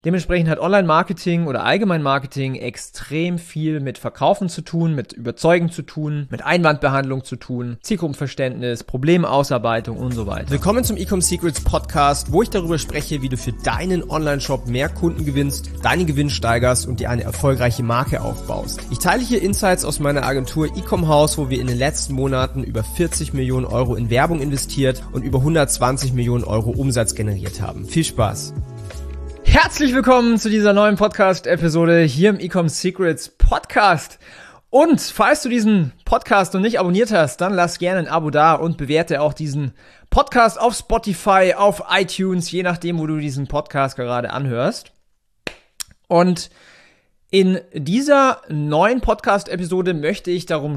Dementsprechend hat Online-Marketing oder allgemein Marketing extrem viel mit Verkaufen zu tun, mit Überzeugen zu tun, mit Einwandbehandlung zu tun, Zielgruppenverständnis, Problemausarbeitung und so weiter. Willkommen zum Ecom Secrets Podcast, wo ich darüber spreche, wie du für deinen Online-Shop mehr Kunden gewinnst, deinen Gewinn steigerst und dir eine erfolgreiche Marke aufbaust. Ich teile hier Insights aus meiner Agentur Ecom House, wo wir in den letzten Monaten über 40 Millionen Euro in Werbung investiert und über 120 Millionen Euro Umsatz generiert haben. Viel Spaß! Herzlich willkommen zu dieser neuen Podcast-Episode hier im Ecom Secrets Podcast. Und falls du diesen Podcast noch nicht abonniert hast, dann lass gerne ein Abo da und bewerte auch diesen Podcast auf Spotify, auf iTunes, je nachdem, wo du diesen Podcast gerade anhörst. Und in dieser neuen Podcast-Episode möchte ich darüber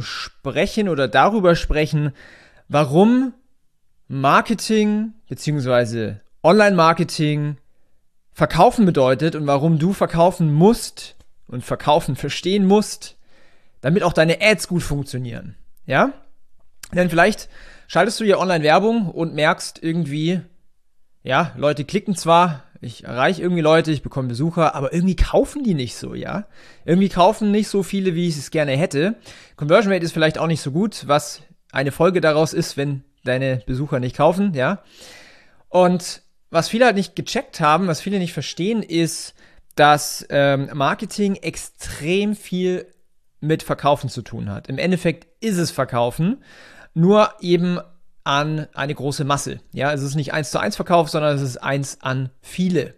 sprechen, warum Marketing bzw. Online-Marketing Verkaufen bedeutet und warum du verkaufen musst und verkaufen verstehen musst, damit auch deine Ads gut funktionieren. Ja? Denn vielleicht schaltest du ja Online-Werbung und merkst irgendwie, ja, Leute klicken zwar, ich erreiche irgendwie Leute, ich bekomme Besucher, aber irgendwie kaufen die nicht so, ja? Irgendwie kaufen nicht so viele, wie ich es gerne hätte. Conversion Rate ist vielleicht auch nicht so gut, was eine Folge daraus ist, wenn deine Besucher nicht kaufen, ja? Und was viele halt nicht gecheckt haben, was viele nicht verstehen, ist, dass Marketing extrem viel mit Verkaufen zu tun hat. Im Endeffekt ist es Verkaufen, nur eben an eine große Masse. Ja, es ist nicht 1:1 Verkauf, sondern es ist 1 an viele.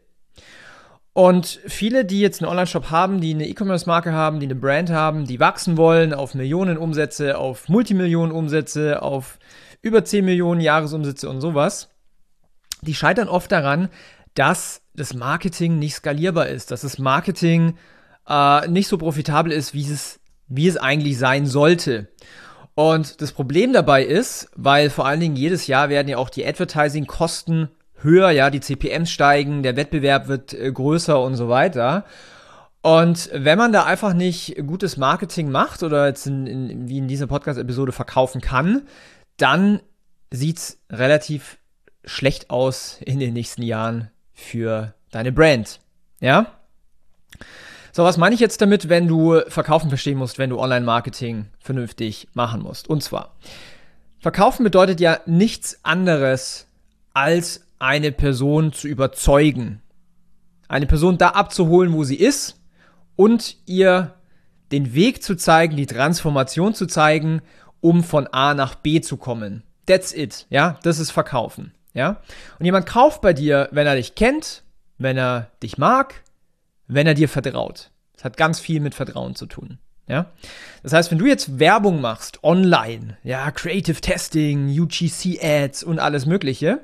Und viele, die jetzt einen Online-Shop haben, die eine E-Commerce-Marke haben, die eine Brand haben, die wachsen wollen auf Millionen Umsätze, auf Multimillionen Umsätze, auf über 10 Millionen Jahresumsätze und sowas, die scheitern oft daran, dass das Marketing nicht skalierbar ist, dass das Marketing nicht so profitabel ist, wie es eigentlich sein sollte. Und das Problem dabei ist, weil vor allen Dingen jedes Jahr werden ja auch die Advertising-Kosten höher, ja, die CPMs steigen, der Wettbewerb wird größer und so weiter. Und wenn man da einfach nicht gutes Marketing macht oder jetzt wie in dieser Podcast-Episode verkaufen kann, dann sieht's relativ schlecht aus in den nächsten Jahren für deine Brand, ja? So, was meine ich jetzt damit, wenn du Verkaufen verstehen musst, wenn du Online-Marketing vernünftig machen musst? Und zwar, Verkaufen bedeutet ja nichts anderes, als eine Person zu überzeugen. Eine Person da abzuholen, wo sie ist und ihr den Weg zu zeigen, die Transformation zu zeigen, um von A nach B zu kommen. That's it, ja? Das ist Verkaufen. Ja? Und jemand kauft bei dir, wenn er dich kennt, wenn er dich mag, wenn er dir vertraut. Das hat ganz viel mit Vertrauen zu tun. Ja? Das heißt, wenn du jetzt Werbung machst, online, ja, Creative Testing, UGC-Ads und alles Mögliche,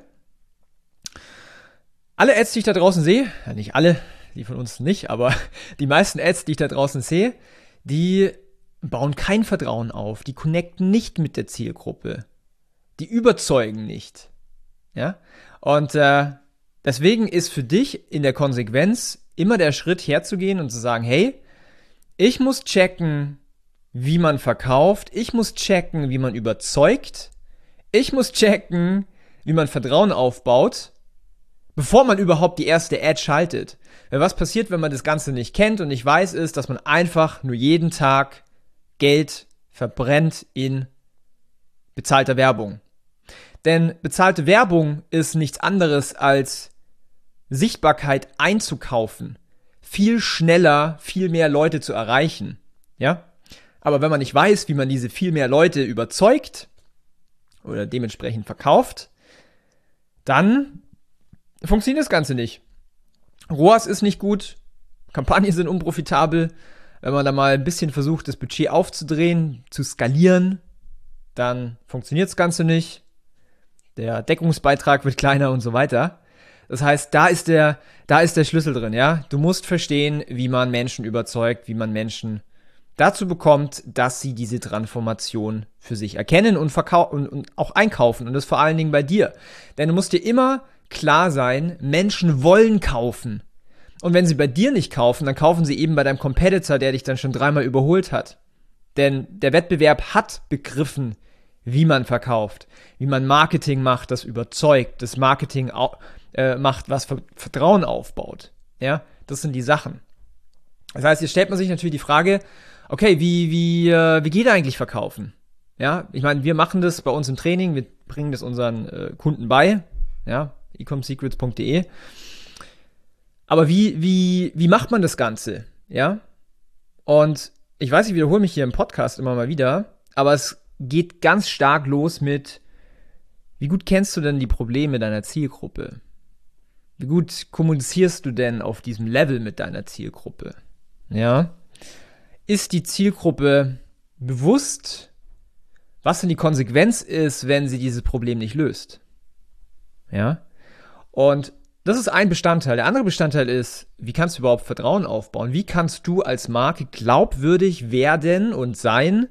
alle Ads, die ich da draußen sehe, ja, nicht alle, die von uns nicht, aber die meisten Ads, die ich da draußen sehe, die bauen kein Vertrauen auf, die connecten nicht mit der Zielgruppe, die überzeugen nicht. Ja, und deswegen ist für dich in der Konsequenz immer der Schritt herzugehen und zu sagen, hey, ich muss checken, wie man verkauft, ich muss checken, wie man überzeugt, ich muss checken, wie man Vertrauen aufbaut, bevor man überhaupt die erste Ad schaltet. Weil was passiert, wenn man das Ganze nicht kennt und nicht weiß, ist, dass man einfach nur jeden Tag Geld verbrennt in bezahlter Werbung. Denn bezahlte Werbung ist nichts anderes als Sichtbarkeit einzukaufen, viel schneller, viel mehr Leute zu erreichen, ja? Aber wenn man nicht weiß, wie man diese viel mehr Leute überzeugt oder dementsprechend verkauft, dann funktioniert das Ganze nicht. ROAS ist nicht gut, Kampagnen sind unprofitabel. Wenn man da mal ein bisschen versucht, das Budget aufzudrehen, zu skalieren, dann funktioniert das Ganze nicht. Der Deckungsbeitrag wird kleiner und so weiter. Das heißt, da ist der Schlüssel drin, ja. Du musst verstehen, wie man Menschen überzeugt, wie man Menschen dazu bekommt, dass sie diese Transformation für sich erkennen und verkaufen und auch einkaufen. Und das vor allen Dingen bei dir. Denn du musst dir immer klar sein, Menschen wollen kaufen. Und wenn sie bei dir nicht kaufen, dann kaufen sie eben bei deinem Competitor, der dich dann schon 3-mal überholt hat. Denn der Wettbewerb hat begriffen, wie man verkauft, wie man Marketing macht, das überzeugt, das Marketing macht, was Vertrauen aufbaut. Ja? Das sind die Sachen. Das heißt, jetzt stellt man sich natürlich die Frage, okay, wie geht eigentlich Verkaufen? Ja, ich meine, wir machen das bei uns im Training, wir bringen das unseren Kunden bei, ja, ecomsecrets.de. Aber wie macht man das Ganze? Ja? Und ich weiß, ich wiederhole mich hier im Podcast immer mal wieder, aber es geht ganz stark los mit, wie gut kennst du denn die Probleme deiner Zielgruppe? Wie gut kommunizierst du denn auf diesem Level mit deiner Zielgruppe? Ja? Ist die Zielgruppe bewusst, was denn die Konsequenz ist, wenn sie dieses Problem nicht löst? Ja? Und das ist ein Bestandteil. Der andere Bestandteil ist, wie kannst du überhaupt Vertrauen aufbauen? Wie kannst du als Marke glaubwürdig werden und sein,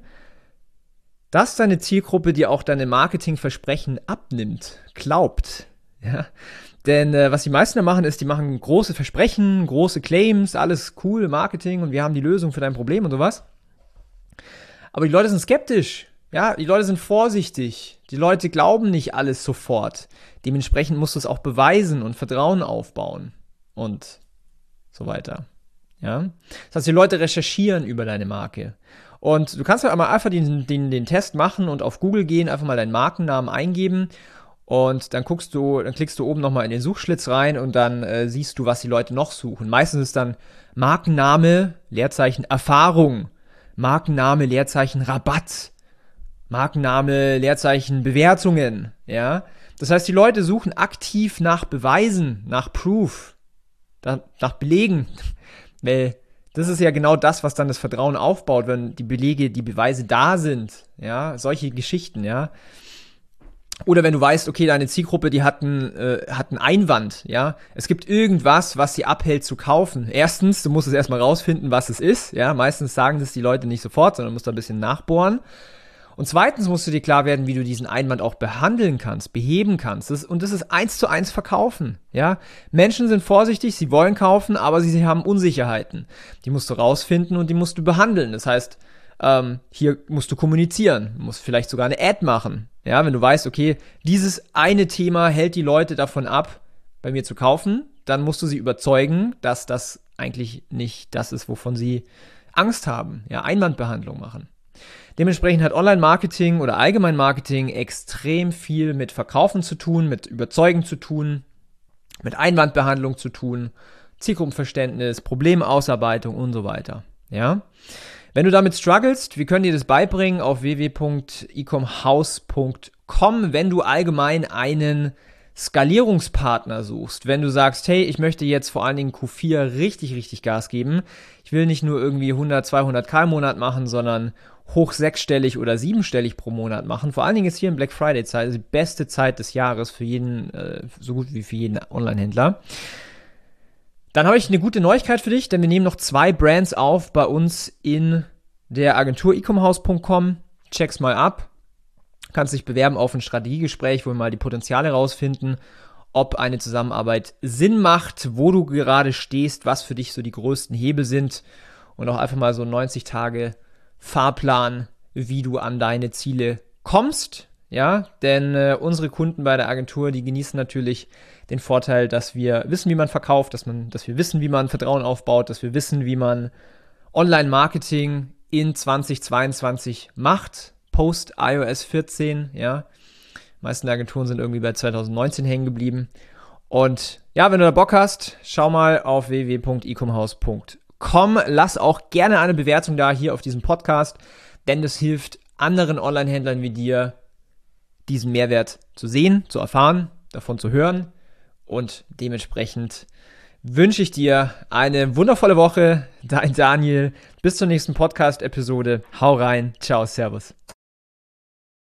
dass deine Zielgruppe dir auch deine Marketingversprechen abnimmt, glaubt? Ja? Denn was die meisten da machen, ist, die machen große Versprechen, große Claims, alles cool, Marketing und wir haben die Lösung für dein Problem und sowas. Aber die Leute sind skeptisch. Ja, die Leute sind vorsichtig. Die Leute glauben nicht alles sofort. Dementsprechend musst du es auch beweisen und Vertrauen aufbauen und so weiter. Ja, das heißt, die Leute recherchieren über deine Marke. Und du kannst ja einmal einfach den Test machen und auf Google gehen, einfach mal deinen Markennamen eingeben und dann klickst du oben nochmal in den Suchschlitz rein und dann siehst du, was die Leute noch suchen. Meistens ist dann Markenname, Leerzeichen Erfahrung, Markenname, Leerzeichen Rabatt, Markenname, Leerzeichen Bewertungen, ja. Das heißt, die Leute suchen aktiv nach Beweisen, nach Proof, nach Belegen, weil das ist ja genau das, was dann das Vertrauen aufbaut, wenn die Belege, die Beweise da sind, ja, solche Geschichten, ja. Oder wenn du weißt, okay, deine Zielgruppe, die hat einen Einwand, ja. Es gibt irgendwas, was sie abhält zu kaufen. Erstens, du musst es erstmal rausfinden, was es ist, ja. Meistens sagen das die Leute nicht sofort, sondern musst da ein bisschen nachbohren. Und zweitens musst du dir klar werden, wie du diesen Einwand auch behandeln kannst, beheben kannst. Und das ist 1:1 Verkaufen. Ja? Menschen sind vorsichtig, sie wollen kaufen, aber sie haben Unsicherheiten. Die musst du rausfinden und die musst du behandeln. Das heißt, hier musst du kommunizieren, du musst vielleicht sogar eine Ad machen. Ja? Wenn du weißt, okay, dieses eine Thema hält die Leute davon ab, bei mir zu kaufen, dann musst du sie überzeugen, dass das eigentlich nicht das ist, wovon sie Angst haben. Ja? Einwandbehandlung machen. Dementsprechend hat Online-Marketing oder allgemein Marketing extrem viel mit Verkaufen zu tun, mit Überzeugen zu tun, mit Einwandbehandlung zu tun, Zielgruppenverständnis, Problemausarbeitung und so weiter. Ja? Wenn du damit strugglest, wir können dir das beibringen auf www.ecomhouse.com, wenn du allgemein einen Skalierungspartner suchst. Wenn du sagst, hey, ich möchte jetzt vor allen Dingen Q4 richtig Gas geben. Ich will nicht nur irgendwie 100, 200k im Monat machen, sondern hoch 6-stellig oder 7-stellig pro Monat machen. Vor allen Dingen ist hier in Black Friday Zeit, also die beste Zeit des Jahres für jeden, so gut wie für jeden Online-Händler. Dann habe ich eine gute Neuigkeit für dich, denn wir nehmen noch 2 Brands auf bei uns in der Agentur ecomhouse.com. Check's mal ab. Kannst dich bewerben auf ein Strategiegespräch, wo wir mal die Potenziale rausfinden, ob eine Zusammenarbeit Sinn macht, wo du gerade stehst, was für dich so die größten Hebel sind und auch einfach mal so 90 Tage Fahrplan, wie du an deine Ziele kommst, ja, denn unsere Kunden bei der Agentur, die genießen natürlich den Vorteil, dass wir wissen, wie man verkauft, dass wir wissen, wie man Vertrauen aufbaut, dass wir wissen, wie man Online-Marketing in 2022 macht, post iOS 14, ja. Die meisten Agenturen sind irgendwie bei 2019 hängen geblieben. Und ja, wenn du da Bock hast, schau mal auf www.ecomhouse.com. Lass auch gerne eine Bewertung da hier auf diesem Podcast, denn das hilft anderen Online-Händlern wie dir, diesen Mehrwert zu sehen, zu erfahren, davon zu hören. Und dementsprechend wünsche ich dir eine wundervolle Woche. Dein Daniel. Bis zur nächsten Podcast-Episode. Hau rein. Ciao, servus.